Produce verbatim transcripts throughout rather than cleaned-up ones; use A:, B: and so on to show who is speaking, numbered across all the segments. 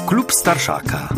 A: Klub Starszaka.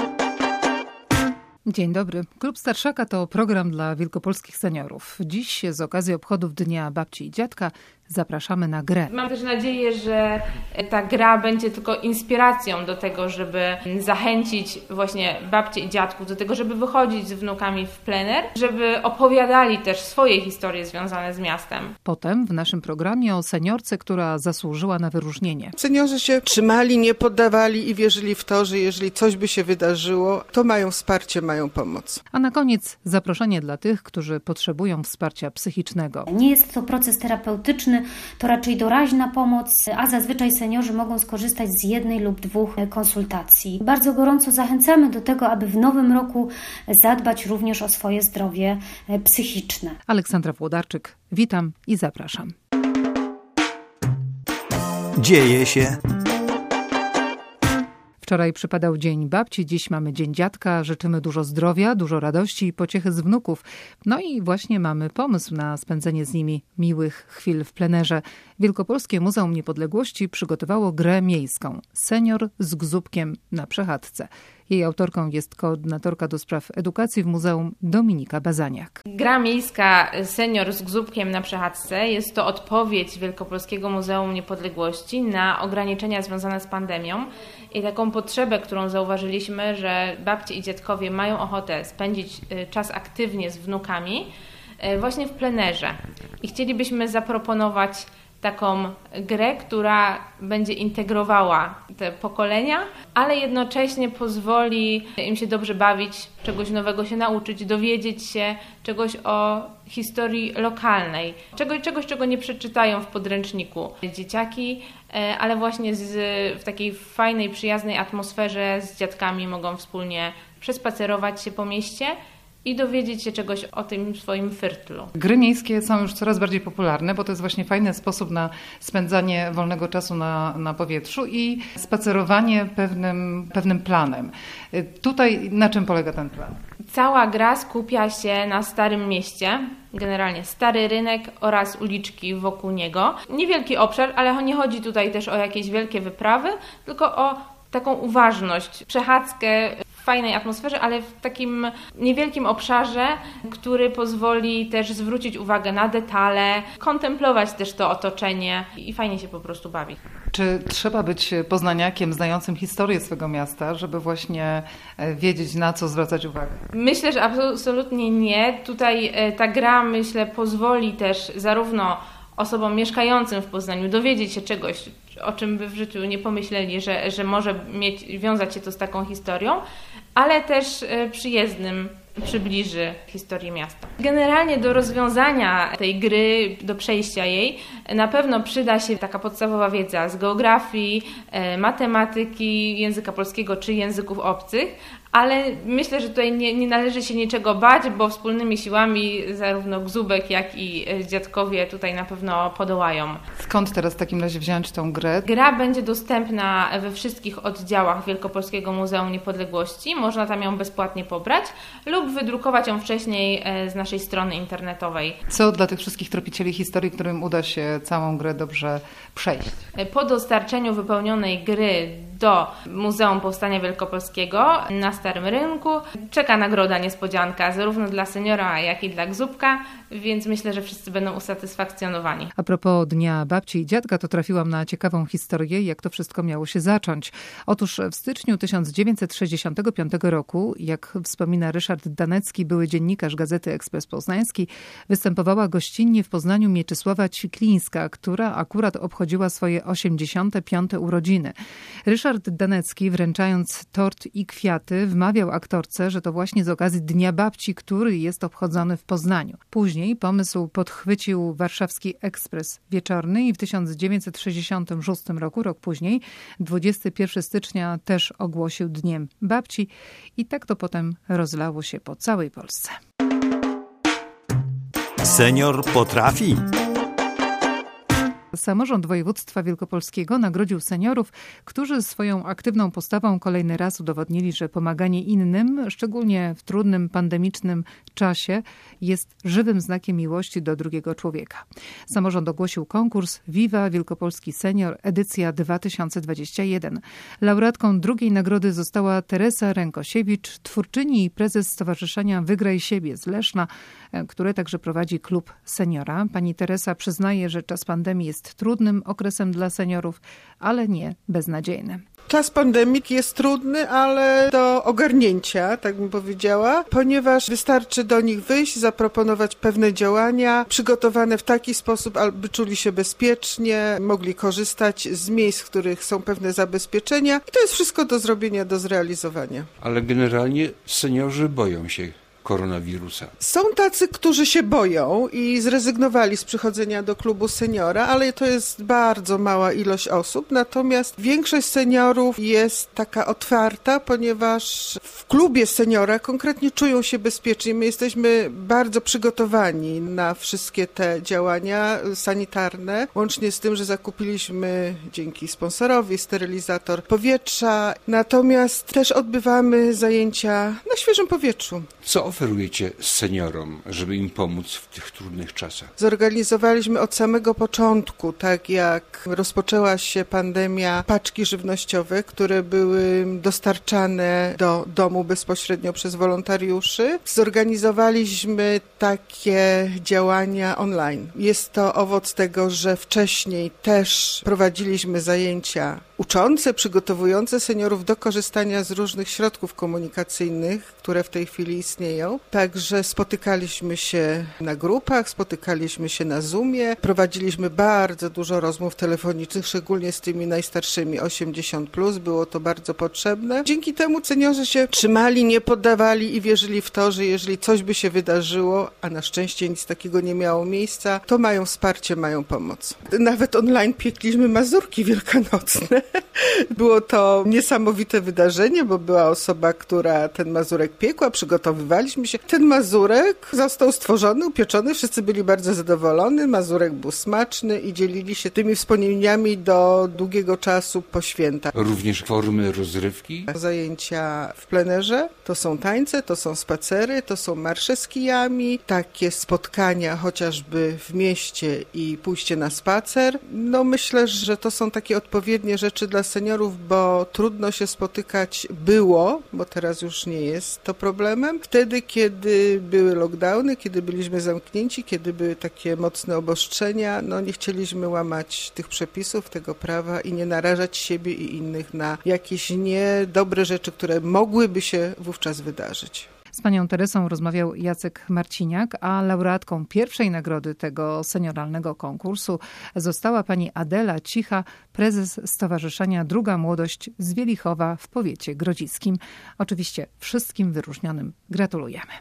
B: Dzień dobry. Klub Starszaka to program dla wielkopolskich seniorów. Dziś z okazji obchodów Dnia Babci i Dziadka zapraszamy na grę.
C: Mam też nadzieję, że ta gra będzie tylko inspiracją do tego, żeby zachęcić właśnie babcie i dziadków do tego, żeby wychodzić z wnukami w plener, żeby opowiadali też swoje historie związane z miastem.
B: Potem w naszym programie o seniorce, która zasłużyła na wyróżnienie.
D: Seniorzy się trzymali, nie poddawali i wierzyli w to, że jeżeli coś by się wydarzyło, to mają wsparcie, mają pomoc.
B: A na koniec zaproszenie dla tych, którzy potrzebują wsparcia psychicznego.
E: Nie jest to proces terapeutyczny, to raczej doraźna pomoc, a zazwyczaj seniorzy mogą skorzystać z jednej lub dwóch konsultacji. Bardzo gorąco zachęcamy do tego, aby w nowym roku zadbać również o swoje zdrowie psychiczne.
B: Aleksandra Włodarczyk, witam i zapraszam.
A: Dzieje się.
B: Wczoraj przypadał Dzień Babci, dziś mamy Dzień Dziadka. Życzymy dużo zdrowia, dużo radości i pociechy z wnuków. No i właśnie mamy pomysł na spędzenie z nimi miłych chwil w plenerze. Wielkopolskie Muzeum Niepodległości przygotowało grę miejską Senior z gzubkiem na przechadzce. Jej autorką jest koordynatorka do spraw edukacji w muzeum Dominika Bazaniak.
C: Gra miejska Senior z gzubkiem na przechadzce jest to odpowiedź Wielkopolskiego Muzeum Niepodległości na ograniczenia związane z pandemią i taką potrzebę, którą zauważyliśmy, że babcie i dziadkowie mają ochotę spędzić czas aktywnie z wnukami właśnie w plenerze. I chcielibyśmy zaproponować taką grę, która będzie integrowała te pokolenia, ale jednocześnie pozwoli im się dobrze bawić, czegoś nowego się nauczyć, dowiedzieć się czegoś o historii lokalnej, czegoś, czegoś czego nie przeczytają w podręczniku dzieciaki, ale właśnie z, w takiej fajnej, przyjaznej atmosferze z dziadkami mogą wspólnie przespacerować się po mieście i dowiedzieć się czegoś o tym swoim firtlu.
B: Gry miejskie są już coraz bardziej popularne, bo to jest właśnie fajny sposób na spędzanie wolnego czasu na, na powietrzu i spacerowanie pewnym, pewnym planem. Tutaj na czym polega ten plan?
C: Cała gra skupia się na Starym Mieście, generalnie Stary Rynek oraz uliczki wokół niego. Niewielki obszar, ale nie chodzi tutaj też o jakieś wielkie wyprawy, tylko o taką uważność, przechadzkę w fajnej atmosferze, ale w takim niewielkim obszarze, który pozwoli też zwrócić uwagę na detale, kontemplować też to otoczenie i fajnie się po prostu bawić.
B: Czy trzeba być poznaniakiem znającym historię swego miasta, żeby właśnie wiedzieć, na co zwracać uwagę?
C: Myślę, że absolutnie nie. Tutaj ta gra, myślę, pozwoli też zarówno osobom mieszkającym w Poznaniu dowiedzieć się czegoś, o czym by w życiu nie pomyśleli, że, że może mieć, wiązać się to z taką historią, ale też przyjezdnym przybliży historię miasta. Generalnie do rozwiązania tej gry, do przejścia jej na pewno przyda się taka podstawowa wiedza z geografii, matematyki, języka polskiego czy języków obcych, ale myślę, że tutaj nie, nie należy się niczego bać, bo wspólnymi siłami zarówno gzubek, jak i dziadkowie tutaj na pewno podołają.
B: Skąd teraz w takim razie wziąć tą grę?
C: Gra będzie dostępna we wszystkich oddziałach Wielkopolskiego Muzeum Niepodległości. Można tam ją bezpłatnie pobrać lub wydrukować ją wcześniej z naszej strony internetowej.
B: Co dla tych wszystkich tropicieli historii, którym uda się całą grę dobrze przejść?
C: Po dostarczeniu wypełnionej gry do Muzeum Powstania Wielkopolskiego na Starym Rynku czeka nagroda niespodzianka zarówno dla seniora, jak i dla gzubka, więc myślę, że wszyscy będą usatysfakcjonowani.
B: A propos Dnia Babci i Dziadka, to trafiłam na ciekawą historię, jak to wszystko miało się zacząć. Otóż w styczniu tysiąc dziewięćset sześćdziesiątego piątego roku, jak wspomina Ryszard Danecki, były dziennikarz Gazety Ekspres Poznański, występowała gościnnie w Poznaniu Mieczysława Ćwiklińska, która akurat obchodziła swoje osiemdziesiąte piąte urodziny. Ryszard Danecki, wręczając tort i kwiaty, wmawiał aktorce, że to właśnie z okazji Dnia Babci, który jest obchodzony w Poznaniu. Później pomysł podchwycił warszawski Ekspres Wieczorny i w tysiąc dziewięćset sześćdziesiątym szóstym roku, rok później, dwudziestego pierwszego stycznia też ogłosił Dniem Babci i tak to potem rozlało się po całej Polsce.
A: Senior potrafi.
B: Samorząd Województwa Wielkopolskiego nagrodził seniorów, którzy swoją aktywną postawą kolejny raz udowodnili, że pomaganie innym, szczególnie w trudnym, pandemicznym czasie, jest żywym znakiem miłości do drugiego człowieka. Samorząd ogłosił konkurs Viva Wielkopolski Senior edycja dwa tysiące dwudziesty pierwszy. Laureatką drugiej nagrody została Teresa Rękosiewicz, twórczyni i prezes Stowarzyszenia Wygraj Siebie z Leszna, które także prowadzi klub seniora. Pani Teresa przyznaje, że czas pandemii jest trudnym okresem dla seniorów, ale nie beznadziejnym.
D: Czas pandemii jest trudny, ale do ogarnięcia, tak bym powiedziała, ponieważ wystarczy do nich wyjść, zaproponować pewne działania przygotowane w taki sposób, aby czuli się bezpiecznie, mogli korzystać z miejsc, w których są pewne zabezpieczenia i to jest wszystko do zrobienia, do zrealizowania.
F: Ale generalnie seniorzy boją się koronawirusa.
D: Są tacy, którzy się boją i zrezygnowali z przychodzenia do klubu seniora, ale to jest bardzo mała ilość osób, natomiast większość seniorów jest taka otwarta, ponieważ w klubie seniora konkretnie czują się bezpiecznie. My jesteśmy bardzo przygotowani na wszystkie te działania sanitarne, łącznie z tym, że zakupiliśmy dzięki sponsorowi sterylizator powietrza, natomiast też odbywamy zajęcia na świeżym powietrzu.
F: Co oferujecie seniorom, żeby im pomóc w tych trudnych czasach?
D: Zorganizowaliśmy od samego początku, tak jak rozpoczęła się pandemia, paczki żywnościowe, które były dostarczane do domu bezpośrednio przez wolontariuszy. Zorganizowaliśmy takie działania online. Jest to owoc tego, że wcześniej też prowadziliśmy zajęcia uczące, przygotowujące seniorów do korzystania z różnych środków komunikacyjnych, które w tej chwili istnieją. Także spotykaliśmy się na grupach, spotykaliśmy się na Zoomie, prowadziliśmy bardzo dużo rozmów telefonicznych, szczególnie z tymi najstarszymi, osiemdziesiąt plus, było to bardzo potrzebne. Dzięki temu seniorzy się trzymali, nie poddawali i wierzyli w to, że jeżeli coś by się wydarzyło, a na szczęście nic takiego nie miało miejsca, to mają wsparcie, mają pomoc. Nawet online piekliśmy mazurki wielkanocne. Było to niesamowite wydarzenie, bo była osoba, która ten mazurek piekła, przygotowywaliśmy się. Ten mazurek został stworzony, upieczony, wszyscy byli bardzo zadowoleni, mazurek był smaczny i dzielili się tymi wspomnieniami do długiego czasu po świętach.
F: Również formy rozrywki?
D: Zajęcia w plenerze, to są tańce, to są spacery, to są marsze z kijami, takie spotkania chociażby w mieście i pójście na spacer. No myślę, że to są takie odpowiednie rzeczy dla seniorów, bo trudno się spotykać było, bo teraz już nie jest to problemem. Wtedy, kiedy były lockdowny, kiedy byliśmy zamknięci, kiedy były takie mocne obostrzenia, no nie chcieliśmy łamać tych przepisów, tego prawa i nie narażać siebie i innych na jakieś niedobre rzeczy, które mogłyby się wówczas wydarzyć.
B: Z panią Teresą rozmawiał Jacek Marciniak, a laureatką pierwszej nagrody tego senioralnego konkursu została pani Adela Cicha, prezes Stowarzyszenia Druga Młodość z Wielichowa w powiecie grodziskim. Oczywiście wszystkim wyróżnionym gratulujemy.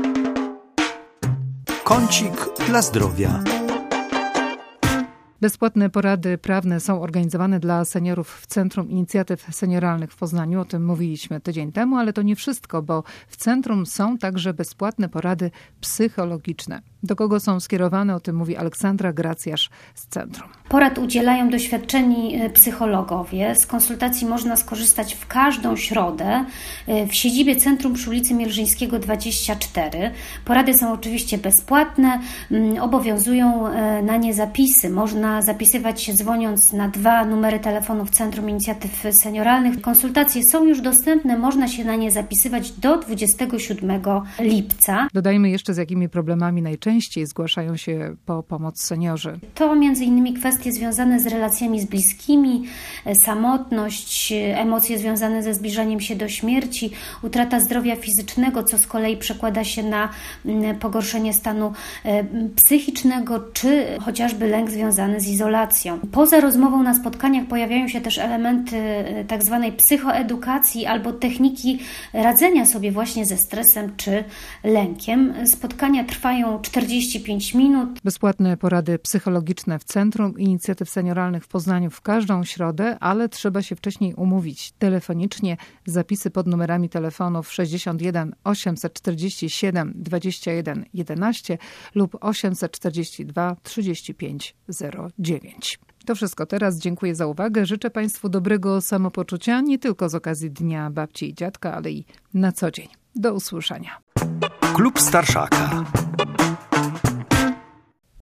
A: Kącik dla zdrowia.
B: Bezpłatne porady prawne są organizowane dla seniorów w Centrum Inicjatyw Senioralnych w Poznaniu. O tym mówiliśmy tydzień temu, ale to nie wszystko, bo w centrum są także bezpłatne porady psychologiczne. Do kogo są skierowane, o tym mówi Aleksandra Gracjasz z centrum.
E: Porad udzielają doświadczeni psychologowie. Z konsultacji można skorzystać w każdą środę w siedzibie centrum przy ulicy Mielżyńskiego dwadzieścia cztery. Porady są oczywiście bezpłatne, obowiązują na nie zapisy. Można zapisywać się dzwoniąc na dwa numery telefonów Centrum Inicjatyw Senioralnych. Konsultacje są już dostępne, można się na nie zapisywać do dwudziestego siódmego lipca.
B: Dodajmy jeszcze, z jakimi problemami najczęściej zgłaszają się po pomoc seniorzy.
E: To między innymi kwestie związane z relacjami z bliskimi, samotność, emocje związane ze zbliżaniem się do śmierci, utrata zdrowia fizycznego, co z kolei przekłada się na pogorszenie stanu psychicznego, czy chociażby lęk związany z izolacją. Poza rozmową na spotkaniach pojawiają się też elementy tak zwanej psychoedukacji albo techniki radzenia sobie właśnie ze stresem czy lękiem. Spotkania trwają cztery czterdzieści pięć minut.
B: Bezpłatne porady psychologiczne w Centrum Inicjatyw Senioralnych w Poznaniu w każdą środę, ale trzeba się wcześniej umówić telefonicznie. Zapisy pod numerami telefonów sześćdziesiąt jeden osiemset czterdzieści siedem dwadzieścia jeden jedenaście lub osiemset czterdzieści dwa trzydzieści pięć zero dziewięć. To wszystko teraz. Dziękuję za uwagę. Życzę Państwu dobrego samopoczucia, nie tylko z okazji Dnia Babci i Dziadka, ale i na co dzień. Do usłyszenia.
A: Klub Starszaka.